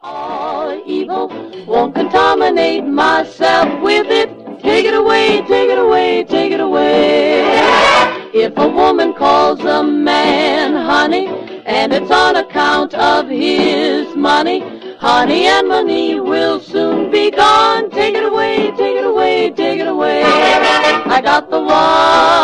All evil won't contaminate myself with it. Take it away, take it away, take it away. If a woman calls a man honey, and it's on account of his money, honey and money will soon be gone. Take it away, take it away, take it away. I got the one